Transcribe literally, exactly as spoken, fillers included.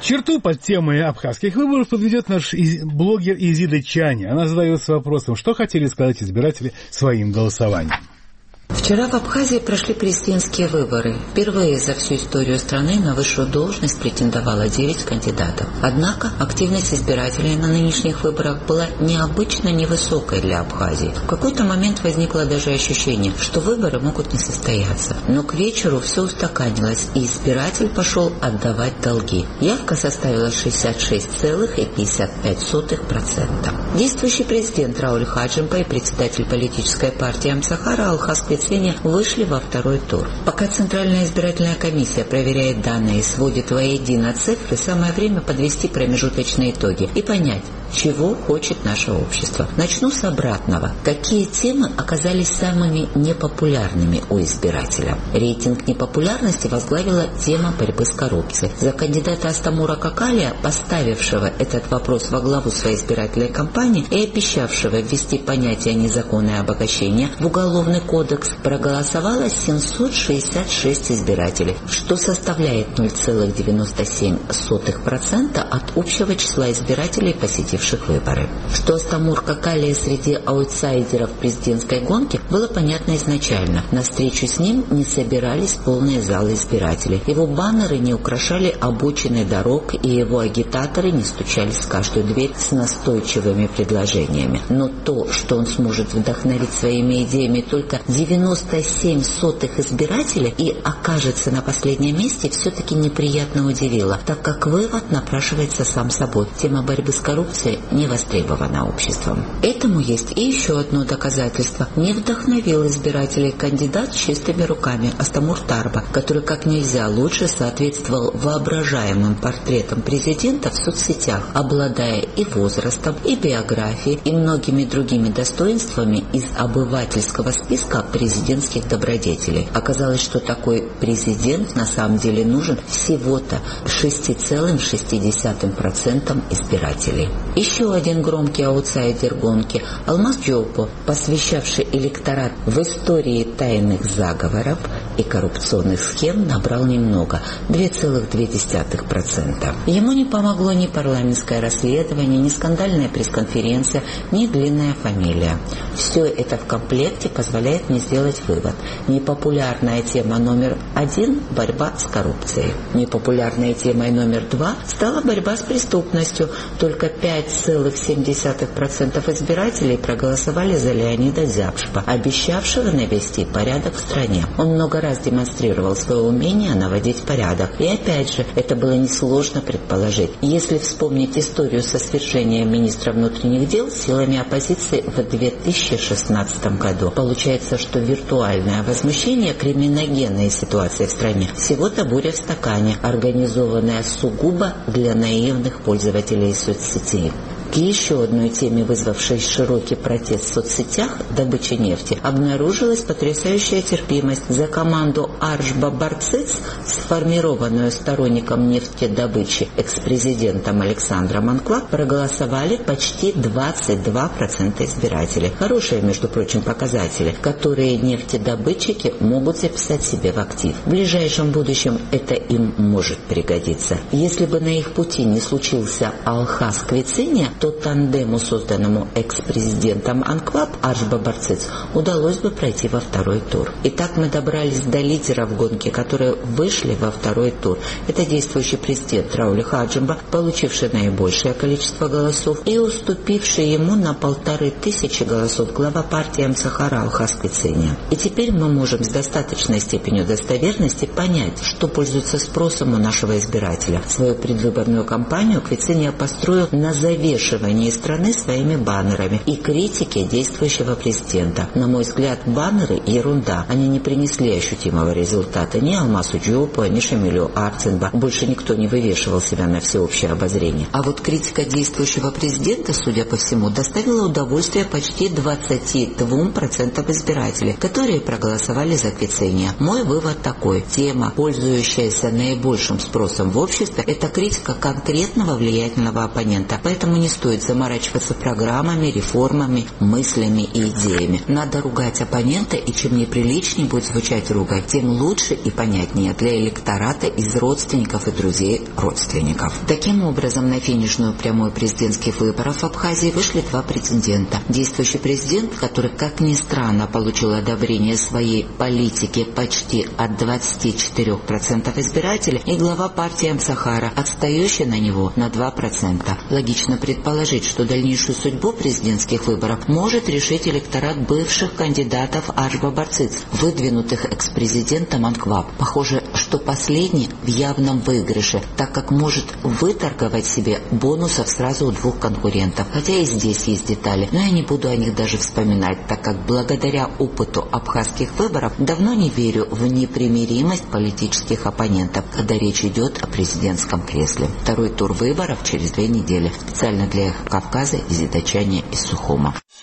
Черту под темой абхазских выборов подведет наш блогер Изида Чани. Она задается вопросом, что хотели сказать избиратели своим голосованием. Вчера в Абхазии прошли президентские выборы. Впервые за всю историю страны на высшую должность претендовало девять кандидатов. Однако активность избирателей на нынешних выборах была необычно невысокой для Абхазии. В какой-то момент возникло даже ощущение, что выборы могут не состояться. Но к вечеру все устаканилось, и избиратель пошел отдавать долги. Явка составила шестьдесят шесть целых пятьдесят пять сотых процента. Действующий президент Рауль Хаджимба и председатель политической партии Амсахара Алхаз Квицения вышли во второй тур. Пока Центральная избирательная комиссия проверяет данные и сводит воедино цифры, самое время подвести промежуточные итоги и понять, чего хочет наше общество. Начну с обратного. Какие темы оказались самыми непопулярными у избирателя? Рейтинг непопулярности возглавила тема борьбы с коррупцией. За кандидата Астамура Какалия, поставившего этот вопрос во главу своей избирательной кампании и обещавшего ввести понятие незаконное обогащение в Уголовный кодекс, проголосовало семьсот шестьдесят шесть избирателей, что составляет ноль целых девяносто семь сотых процента от общего числа избирателей, посетивших выборы. Что Астамур Какалия среди аутсайдеров президентской гонки, было понятно изначально. На встречу с ним не собирались полные залы избирателей. Его баннеры не украшали обочины дорог, и его агитаторы не стучались в каждую дверь с настойчивыми предложениями. Но то, что он сможет вдохновить своими идеями только девяносто семь сотых избирателей и окажется на последнем месте, все-таки неприятно удивило, так как вывод напрашивается сам собой. Тема борьбы с коррупцией не востребована обществом. Этому есть и еще одно доказательство. Не вдохновил избирателей кандидат с чистыми руками Астамур Тарба, который как нельзя лучше соответствовал воображаемым портретам президента в соцсетях, обладая и возрастом, и биографией, и многими другими достоинствами из обывательского списка президентских добродетелей. Оказалось, что такой президент на самом деле нужен всего-то шесть целых шесть десятых процента избирателей. Еще один громкий аутсайдер гонки – Алмаз Джоупо, посвящавший электорат в истории тайных заговоров и коррупционных схем, набрал немного – два целых две десятых процента. Ему не помогло ни парламентское расследование, ни скандальная пресс-конференция, ни длинная фамилия. Все это в комплекте позволяет мне сделать вывод. Непопулярная тема номер один – борьба с коррупцией. Непопулярной темой номер два стала борьба с преступностью. Только пять целых семь десятых процента избирателей проголосовали за Леонида Дзяпшпа, обещавшего навести порядок в стране. Он много раз демонстрировал свое умение наводить порядок. И опять же, это было несложно предположить. Если вспомнить историю со свержением министра внутренних дел силами оппозиции в две тысячи шестнадцатом году, получается, что виртуальное возмущение криминогенной ситуации в стране всего-то буря в стакане, организованная сугубо для наивных пользователей соцсетей. К еще одной теме, вызвавшей широкий протест в соцсетях – добыча нефти, обнаружилась потрясающая терпимость. За команду Аршба Барцыц, сформированную сторонником нефтедобычи экс-президентом Александром Анклак, проголосовали почти двадцать два процента избирателей. Хорошие, между прочим, показатели, которые нефтедобытчики могут записать себе в актив. В ближайшем будущем это им может пригодиться. Если бы на их пути не случился Алхаз Квицения, то тандему, созданному экс-президентом Анклап Аршба Барцыц, удалось бы пройти во второй тур. Итак, мы добрались до лидеров гонки, которые вышли во второй тур. Это действующий президент Рауль Хаджимба, получивший наибольшее количество голосов, и уступивший ему на полторы тысячи голосов глава партии Амсахара Алхаз Квицения. И теперь мы можем с достаточной степенью достоверности понять, что пользуется спросом у нашего избирателя. Свою предвыборную кампанию Квицения построил на завешивании страны своими баннерами и критике действующего президента. На мой взгляд, баннеры – ерунда. Они не принесли ощутимого результата ни Алмазу Джоупо, ни Шамилю Арцинба. Больше никто не вывешивал себя на всеобщее обозрение. А вот критика действующего президента, судя по всему, доставила удовольствие почти двадцати двум процентам избирателей, которые проголосовали за Квицения. Мой вывод такой. Тема, пользующаяся наибольшим спросом в обществе, это критика конкретного влиятельного оппонента. Поэтому не стоит заморачиваться программами, реформами, мыслями и идеями. Надо ругать оппонента, и чем неприличнее будет звучать ругань, тем лучше и понятнее для электората из родственников и друзей родственников. Таким образом, на финишную прямую президентских выборов в Абхазии вышли два претендента. Действующий президент, который, как ни странно, получил одобрение своей политики почти от двадцати четырёх процентов избирателей, и глава партии Амсахара, отстающий на него на два процента. Логично предположить, что дальнейшую судьбу президентских выборов может решить электорат бывших кандидатов Ашба-Барциц, выдвинутых экс-президентом Анкваб. Похоже, что последний в явном выигрыше, так как может выторговать себе бонусов сразу у двух конкурентов. Хотя и здесь есть детали, но я не буду о них даже вспоминать, так как благодаря опыту абхазских выборов давно не верю в непримиримость политических оппонентов, когда речь идет о президентском кресле. Второй тур выборов через две недели. Специально для Кавказа, Изидачане из Сухума.